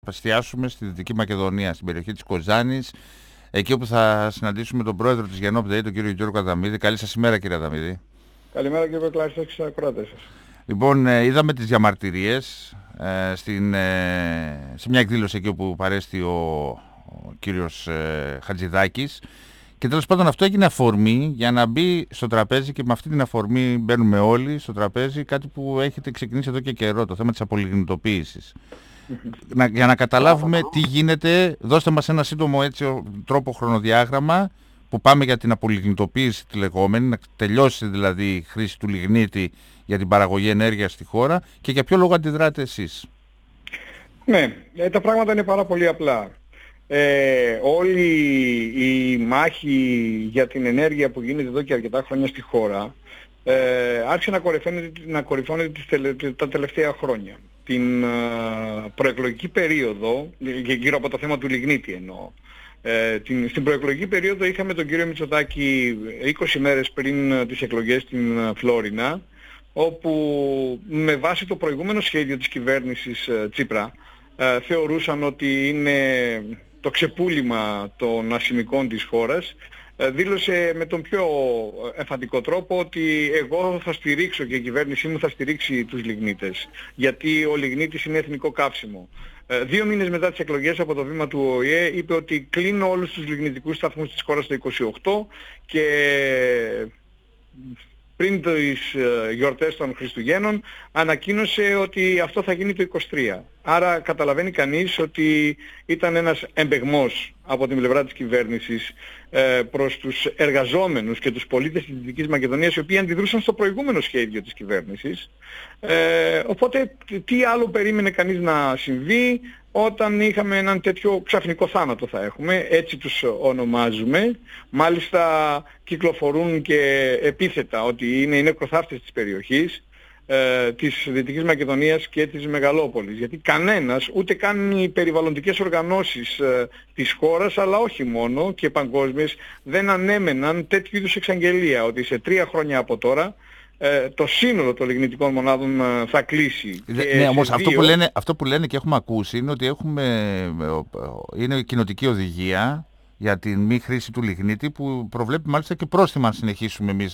εστιάσουμε στη Δυτική Μακεδονία, στην περιοχή της Κοζάνης, εκεί όπου θα συναντήσουμε τον πρόεδρο της Γενόπ.ΔΕΗ, τον κύριο Γιώργο Αδαμίδη. Καλή σας ημέρα, κύριε Αδαμίδη. Καλημέρα, κύριε Πεκλάρη, και στους ακροατές σας. Λοιπόν, είδαμε τις διαμαρτυρίες σε μια εκδήλωση εκεί όπου παρέστη ο κύριος Χατζηδάκης, και τέλος πάντων αυτό έγινε αφορμή για να μπει στο τραπέζι, και με αυτή την αφορμή μπαίνουμε όλοι στο τραπέζι, κάτι που έχετε ξεκινήσει εδώ και καιρό, το θέμα της απολιγνητοποίησης. Για να καταλάβουμε τι γίνεται, δώστε μας ένα σύντομο τρόπο χρονοδιάγραμμα που πάμε για την απολιγνητοποίηση τη λεγόμενη, να τελειώσει δηλαδή η χρήση του λιγνίτη για την παραγωγή ενέργειας στη χώρα, και για ποιο λόγο αντιδράτε εσείς. Ναι, τα πράγματα είναι πάρα πολύ απλά. Όλη η μάχη για την ενέργεια που γίνεται εδώ και αρκετά χρόνια στη χώρα άρχισε να κορυφώνεται τα τελευταία χρόνια. Την προεκλογική περίοδο, και γύρω από το θέμα του λιγνίτη εννοώ, στην προεκλογική περίοδο είχαμε τον κύριο Μητσοτάκη 20 μέρες πριν τις εκλογές στην Φλόρινα, όπου με βάση το προηγούμενο σχέδιο της κυβέρνησης Τσίπρα θεωρούσαν ότι είναι το ξεπούλημα των ασημικών της χώρας. Δήλωσε με τον πιο εμφαντικό τρόπο ότι εγώ θα στηρίξω και η κυβέρνησή μου θα στηρίξει τους λιγνίτες, γιατί ο λιγνίτης είναι εθνικό καύσιμο. 2 μήνες μετά τις εκλογές, από το βήμα του ΟΗΕ, είπε ότι κλείνω όλους τους λιγνητικούς σταθμούς της χώρας το 28, και πριν τις γιορτές των Χριστουγέννων ανακοίνωσε ότι αυτό θα γίνει το 23. Άρα καταλαβαίνει κανείς ότι ήταν ένας εμπεγμός από την πλευρά της κυβέρνησης προς τους εργαζόμενους και τους πολίτες της Δυτικής Μακεδονίας, οι οποίοι αντιδρούσαν στο προηγούμενο σχέδιο της κυβέρνησης. Οπότε τι άλλο περίμενε κανείς να συμβεί όταν είχαμε έναν τέτοιο ξαφνικό θάνατο, θα έχουμε, έτσι τους ονομάζουμε. Μάλιστα κυκλοφορούν και επίθετα ότι είναι οι νεκροθάφτες της περιοχής, της Δυτικής Μακεδονίας και της Μεγαλόπολης, γιατί κανένας, ούτε καν οι περιβαλλοντικές οργανώσεις της χώρας, αλλά όχι μόνο, και παγκόσμιες, δεν ανέμεναν τέτοιου είδους εξαγγελία, ότι σε 3 χρόνια από τώρα το σύνολο των λιγνητικών μονάδων θα κλείσει. Ναι, όμως αυτό που λένε και έχουμε ακούσει είναι ότι είναι κοινοτική οδηγία για την μη χρήση του λιγνίτη, που προβλέπει μάλιστα και πρόστιμα αν συνεχίσουμε εμείς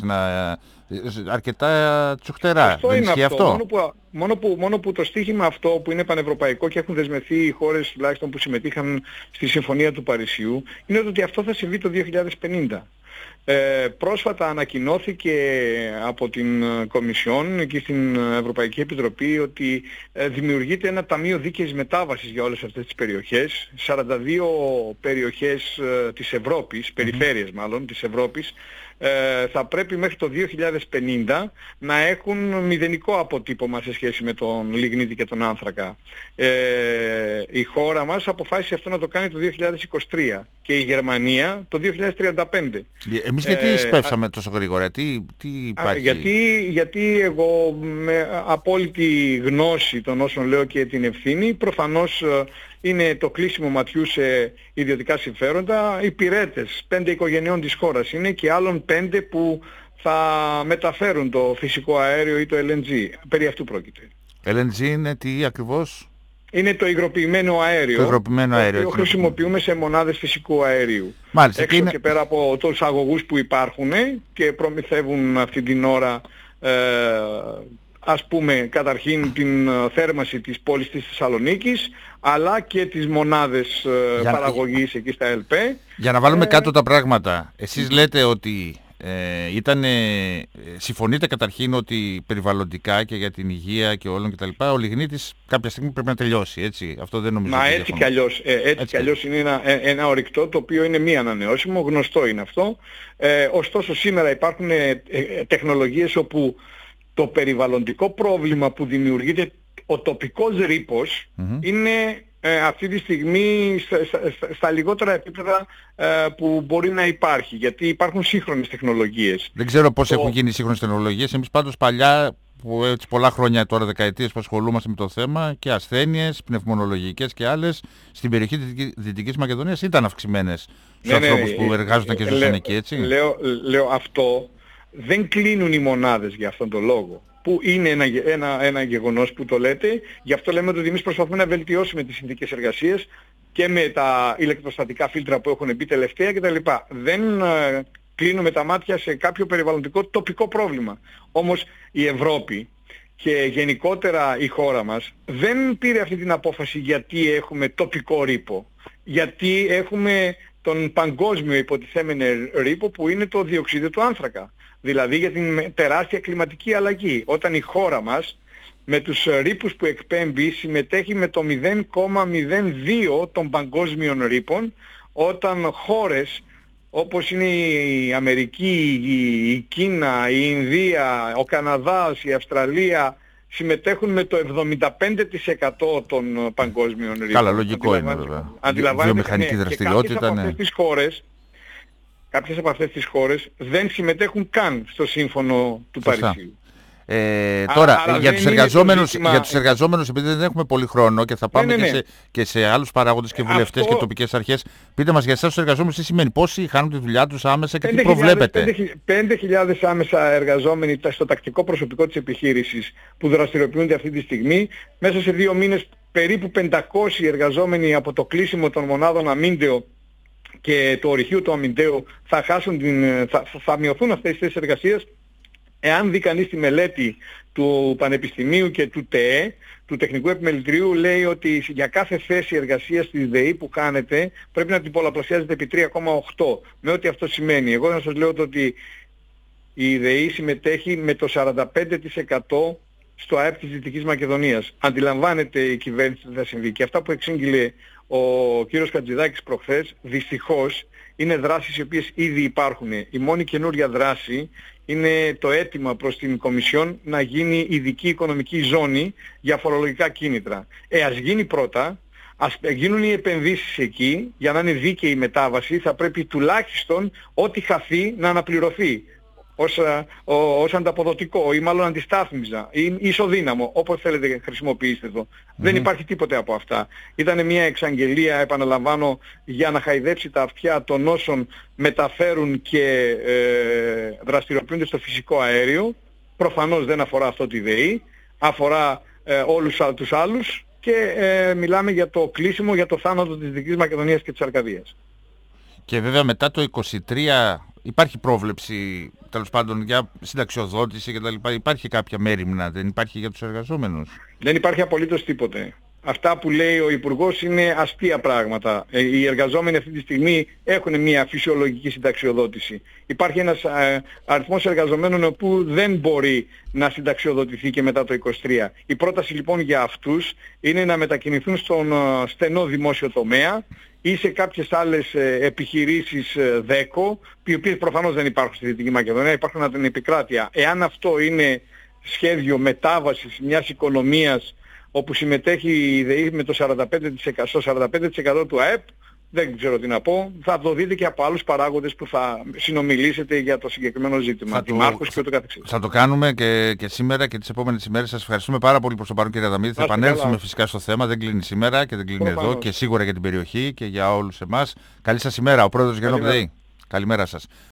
αρκετά τσουχτερά. Αυτό δεν είναι ισχύει αυτό? Μόνο που το στίχημα αυτό, που είναι πανευρωπαϊκό και έχουν δεσμευθεί οι χώρες τουλάχιστον που συμμετείχαν στη Συμφωνία του Παρισιού, είναι ότι αυτό θα συμβεί το 2050. Πρόσφατα ανακοινώθηκε από την Κομισιόν και στην Ευρωπαϊκή Επιτροπή ότι δημιουργείται ένα ταμείο δίκαιης μετάβασης για όλες αυτές τις περιοχές. 42 περιοχές της Ευρώπης, περιφέρειες μάλλον της Ευρώπης, θα πρέπει μέχρι το 2050 να έχουν μηδενικό αποτύπωμα σε σχέση με τον λιγνίτη και τον άνθρακα. Η χώρα μας αποφάσισε αυτό να το κάνει το 2023 και η Γερμανία το 2035. Εμείς γιατί σπεύσαμε τόσο γρήγορα, τι υπάρχει? Γιατί εγώ με απόλυτη γνώση των όσων λέω και την ευθύνη, προφανώς είναι το κλείσιμο ματιού σε ιδιωτικά συμφέροντα. Οι πυρέτες 5 οικογενειών της χώρας είναι, και άλλων 5 που θα μεταφέρουν το φυσικό αέριο ή το LNG. Περί αυτού πρόκειται. LNG είναι τι ακριβώς? Είναι το υγροποιημένο αέριο, το οποίο χρησιμοποιούμε σε μονάδες φυσικού αερίου. Μάλιστα, έξω και πέρα από τους αγωγούς που υπάρχουν και προμηθεύουν αυτή την ώρα, ας πούμε, καταρχήν την θέρμανση της πόλης της Θεσσαλονίκης, αλλά και τις μονάδες παραγωγής εκεί στα ΕΛΠΕ. Για να βάλουμε κάτω τα πράγματα, εσείς λέτε ότι συμφωνείτε καταρχήν ότι περιβαλλοντικά και για την υγεία και όλων κτλ. Ο λιγνίτης κάποια στιγμή πρέπει να τελειώσει, έτσι? Αυτό δεν νομίζω. Μα έτσι κι αλλιώς είναι ένα ορυκτό το οποίο είναι μη ανανεώσιμο, γνωστό είναι αυτό. Ωστόσο σήμερα υπάρχουν τεχνολογίες όπου το περιβαλλοντικό πρόβλημα που δημιουργείται, ο τοπικός ρήπος, είναι αυτή τη στιγμή στα λιγότερα επίπεδα που μπορεί να υπάρχει, γιατί υπάρχουν σύγχρονες τεχνολογίες. Δεν ξέρω πώς έχουν γίνει οι σύγχρονες τεχνολογίες. Εμείς πάντως παλιά, που έτσι πολλά χρόνια τώρα, δεκαετίες που ασχολούμαστε με το θέμα, και ασθένειες πνευμονολογικές και άλλες στην περιοχή της Δυτικής Μακεδονίας ήταν αυξημένες στους ανθρώπους που εργάζονταν και ζούσαν εκεί, έτσι? Λέω αυτό, δεν κλείνουν οι μονάδες για αυτόν τον λόγο. που είναι ένα γεγονός που το λέτε. Γι' αυτό λέμε ότι εμείς προσπαθούμε να βελτιώσουμε τις συνθήκες εργασίας και με τα ηλεκτροστατικά φίλτρα που έχουν μπει τελευταία κτλ. Δεν κλείνουμε τα μάτια σε κάποιο περιβαλλοντικό τοπικό πρόβλημα. Όμως η Ευρώπη και γενικότερα η χώρα μας δεν πήρε αυτή την απόφαση γιατί έχουμε τοπικό ρήπο. Γιατί έχουμε τον παγκόσμιο υποτιθέμενο ρήπο που είναι το διοξείδιο του άνθρακα. Δηλαδή για την τεράστια κλιματική αλλαγή. Όταν η χώρα μας με τους ρήπους που εκπέμπει συμμετέχει με το 0,02 των παγκόσμιων ρήπων, όταν χώρες όπως είναι η Αμερική, η Κίνα, η Ινδία, ο Καναδάς, η Αυστραλία συμμετέχουν με το 75% των παγκόσμιων ρήπων. Καλά, λογικό είναι βέβαια. Βιομηχανική δραστηριότητα. Κάποιες από αυτές τις χώρες δεν συμμετέχουν καν στο σύμφωνο του Παρισιού. Τώρα, για τους εργαζόμενους, επειδή δεν έχουμε πολύ χρόνο και θα πάμε και σε άλλους παράγοντες και βουλευτές και τοπικές αρχές, πείτε μας για εσάς τους εργαζόμενους τι σημαίνει, πόσοι χάνουν τη δουλειά τους άμεσα και τι προβλέπετε. 5.000 άμεσα εργαζόμενοι στο τακτικό προσωπικό της επιχείρησης που δραστηριοποιούνται αυτή τη στιγμή. Μέσα σε 2 μήνες περίπου 500 εργαζόμενοι από το κλείσιμο των μονάδων αμίντεο και του ορυχείου του αμιντέου θα μειωθούν αυτές τις θέσεις εργασίας. Εάν δει κανείς τη μελέτη του Πανεπιστημίου και του ΤΕΕ, του Τεχνικού Επιμελητηρίου, λέει ότι για κάθε θέση εργασίας της ΔΕΗ που κάνετε πρέπει να την πολλαπλασιάζετε επί 3,8. Με ό,τι αυτό σημαίνει. Εγώ να σας λέω ότι η ΔΕΗ συμμετέχει με το 45% στο ΑΕΠ της Δυτικής Μακεδονίας. Αντιλαμβάνεται η κυβέρνηση ότι θα συμβεί. Και αυτά που εξήγηλε ο κύριος Χατζηδάκης προχθές, δυστυχώς, είναι δράσεις οι οποίες ήδη υπάρχουν. Η μόνη καινούρια δράση είναι το αίτημα προς την Κομισιόν να γίνει ειδική οικονομική ζώνη για φορολογικά κίνητρα. Ας γίνει πρώτα, ας γίνουν οι επενδύσεις εκεί, για να είναι δίκαιη η μετάβαση, θα πρέπει τουλάχιστον ό,τι χαθεί να αναπληρωθεί ως ανταποδοτικό ή μάλλον αντιστάθμιζα ή ισοδύναμο, όπως θέλετε χρησιμοποιήστε το. Δεν υπάρχει τίποτε από αυτά. Ήταν μια εξαγγελία, επαναλαμβάνω, για να χαϊδέψει τα αυτιά των όσων μεταφέρουν και δραστηριοποιούνται στο φυσικό αέριο. Προφανώς δεν αφορά αυτό τη ΔΕΗ, αφορά όλους τους άλλους και μιλάμε για το κλείσιμο, για το θάνατο της Δυτικής Μακεδονίας και της Αρκαδίας. Και βέβαια μετά το 23 υπάρχει πρόβλεψη, τέλος πάντων, για συνταξιοδότηση και τα λοιπά. Υπάρχει κάποια μέριμνα, δεν υπάρχει για τους εργαζόμενους? Δεν υπάρχει απολύτως τίποτε. Αυτά που λέει ο Υπουργός είναι αστεία πράγματα. Οι εργαζόμενοι αυτή τη στιγμή έχουν μια φυσιολογική συνταξιοδότηση. Υπάρχει ένας αριθμός εργαζομένων που δεν μπορεί να συνταξιοδοτηθεί και μετά το 23. Η πρόταση λοιπόν για αυτούς είναι να μετακινηθούν στον στενό δημόσιο τομέα ή σε κάποιες άλλες επιχειρήσεις ΔΕΚΟ, οι οποίες προφανώς δεν υπάρχουν στη Δυτική Μακεδονία, υπάρχουν από την επικράτεια. Εάν αυτό είναι σχέδιο μετάβασης μιας οικονομίας όπου συμμετέχει η ΔΕΗ με το 45% του ΑΕΠ, δεν ξέρω τι να πω, θα το δείτε και από άλλους παράγοντες που θα συνομιλήσετε για το συγκεκριμένο ζήτημα. Δημάρχους και ούτω καθεξής. Θα το κάνουμε και σήμερα και τις επόμενες ημέρες. Σας ευχαριστούμε πάρα πολύ προς το παρόν, κύριε Αδαμίδη. Θα επανέλθουμε φυσικά στο θέμα. Δεν κλείνει σήμερα και δεν κλείνει εδώ και σίγουρα για την περιοχή και για όλους εμάς. Καλή σας ημέρα. Ο πρόεδρος Γενόπ ΔΕΗ. Καλημέρα σας.